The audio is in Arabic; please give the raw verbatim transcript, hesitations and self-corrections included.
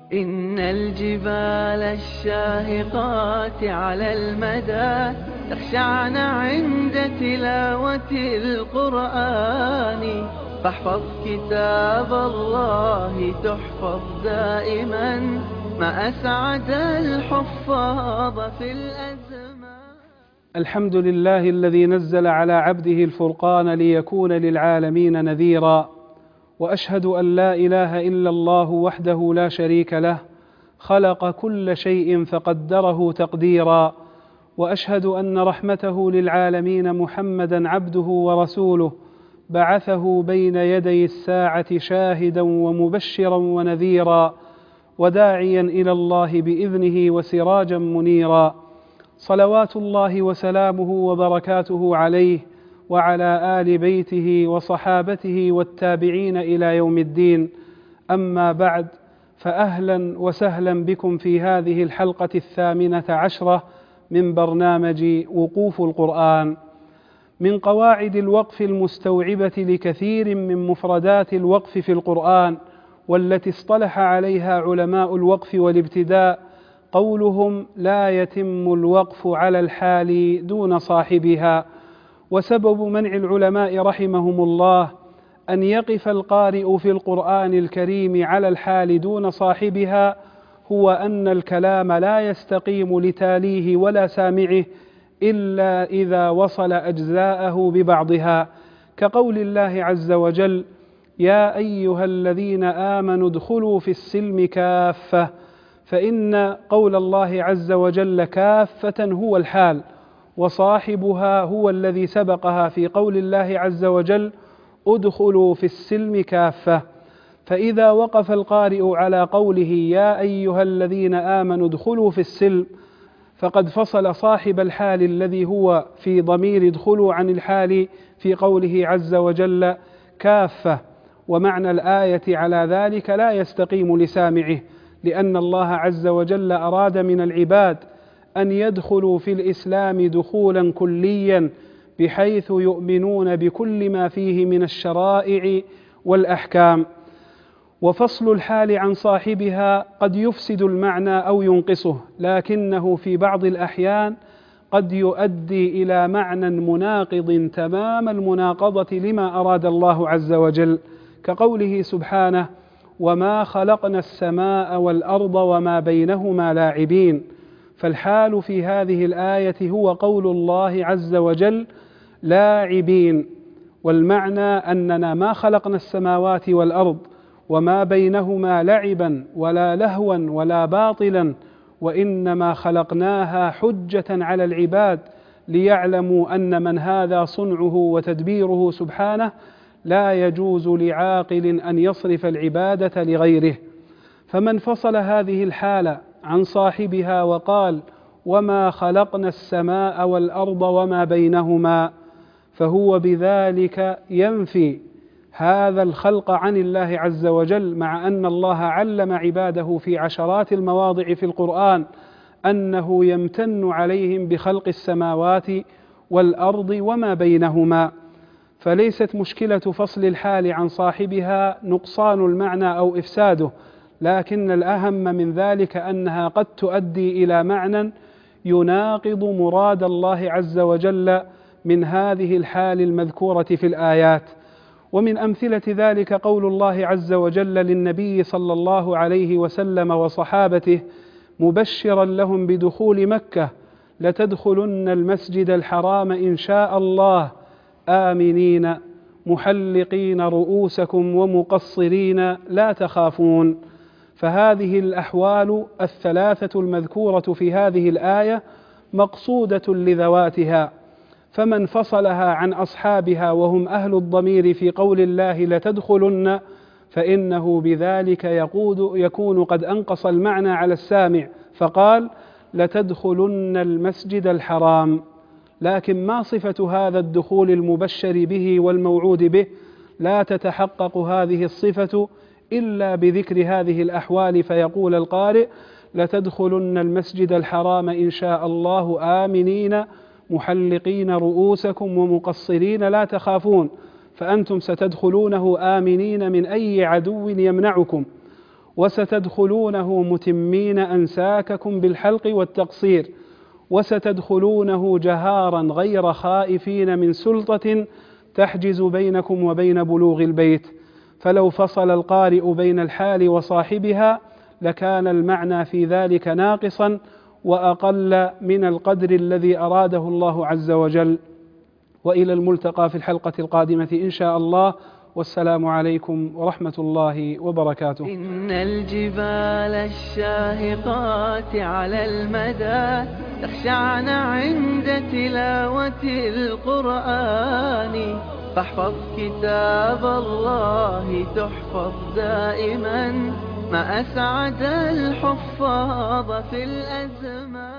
إن الجبال الشاهقات على المدى تخشعن عند تلاوة القرآن، فاحفظ كتاب الله تحفظ دائما، ما أسعد الحفاظ في الأزمان. الحمد لله الذي نزل على عبده الفرقان ليكون للعالمين نذيرا، وأشهد أن لا إله إلا الله وحده لا شريك له، خلق كل شيء فقدره تقديرا، وأشهد أن رحمته للعالمين محمدا عبده ورسوله، بعثه بين يدي الساعة شاهدا ومبشرا ونذيرا، وداعيا إلى الله بإذنه وسراجا منيرا، صلوات الله وسلامه وبركاته عليه وعلى آل بيته وصحابته والتابعين إلى يوم الدين. أما بعد، فأهلا وسهلا بكم في هذه الحلقة الثامنة عشرة من برنامج وقوف القرآن. من قواعد الوقف المستوعبة لكثير من مفردات الوقف في القرآن، والتي اصطلح عليها علماء الوقف والابتداء، قولهم: لا يتم الوقف على الحال دون صاحبها. وسبب منع العلماء رحمهم الله أن يقف القارئ في القرآن الكريم على الحال دون صاحبها هو أن الكلام لا يستقيم لتاليه ولا سامعه إلا إذا وصل أجزاءه ببعضها، كقول الله عز وجل: يا أيها الذين آمنوا ادخلوا في السلم كافة، فإن قول الله عز وجل كافة هو الحال، وصاحبها هو الذي سبقها في قول الله عز وجل: ادخلوا في السلم كافة. فإذا وقف القارئ على قوله يا أيها الذين آمنوا ادخلوا في السلم، فقد فصل صاحب الحال الذي هو في ضمير ادخلوا عن الحال في قوله عز وجل كافة. ومعنى الآية على ذلك لا يستقيم لسامعه، لأن الله عز وجل أراد من العباد أن يدخلوا في الإسلام دخولا كليا، بحيث يؤمنون بكل ما فيه من الشرائع والأحكام. وفصل الحال عن صاحبها قد يفسد المعنى أو ينقصه، لكنه في بعض الأحيان قد يؤدي إلى معنى مناقض تمام المناقضة لما أراد الله عز وجل، كقوله سبحانه: وما خلقنا السماء والأرض وما بينهما لاعبين. فالحال في هذه الآية هو قول الله عز وجل لاعبين، والمعنى أننا ما خلقنا السماوات والأرض وما بينهما لعبا ولا لهوا ولا باطلا، وإنما خلقناها حجة على العباد ليعلموا أن من هذا صنعه وتدبيره سبحانه لا يجوز لعاقل أن يصرف العبادة لغيره. فمن فصل هذه الحالة عن صاحبها وقال وما خلقنا السماء والأرض وما بينهما، فهو بذلك ينفي هذا الخلق عن الله عز وجل، مع أن الله علم عباده في عشرات المواضع في القرآن أنه يمتن عليهم بخلق السماوات والأرض وما بينهما. فليست مشكلة فصل الحال عن صاحبها نقصان المعنى أو إفساده، لكن الأهم من ذلك أنها قد تؤدي إلى معنى يناقض مراد الله عز وجل من هذه الحال المذكورة في الآيات. ومن أمثلة ذلك قول الله عز وجل للنبي صلى الله عليه وسلم وصحابته مبشرا لهم بدخول مكة: لتدخلن المسجد الحرام إن شاء الله آمنين محلقين رؤوسكم ومقصرين لا تخافون. فهذه الأحوال الثلاثة المذكورة في هذه الآية مقصودة لذواتها، فمن فصلها عن أصحابها وهم أهل الضمير في قول الله لتدخلن، فإنه بذلك يقود يكون قد أنقص المعنى على السامع، فقال لتدخلن المسجد الحرام. لكن ما صفة هذا الدخول المبشر به والموعود به؟ لا تتحقق هذه الصفة إلا بذكر هذه الأحوال، فيقول القارئ لتدخلن المسجد الحرام إن شاء الله آمنين محلقين رؤوسكم ومقصرين لا تخافون، فأنتم ستدخلونه آمنين من أي عدو يمنعكم. وستدخلونه متمين أنساككم بالحلق والتقصير، وستدخلونه جهارا غير خائفين من سلطة تحجز بينكم وبين بلوغ البيت، فلو فصل القارئ بين الحال وصاحبها لكان المعنى في ذلك ناقصا وأقل من القدر الذي أراده الله عز وجل. وإلى الملتقى في الحلقة القادمة إن شاء الله، والسلام عليكم ورحمة الله وبركاته. إن الجبال الشاهقات على المدى تخشعن عند تلاوة القرآن، فاحفظ كتاب الله تحفظ دائما، ما أسعد الحفاظ في الأزمان.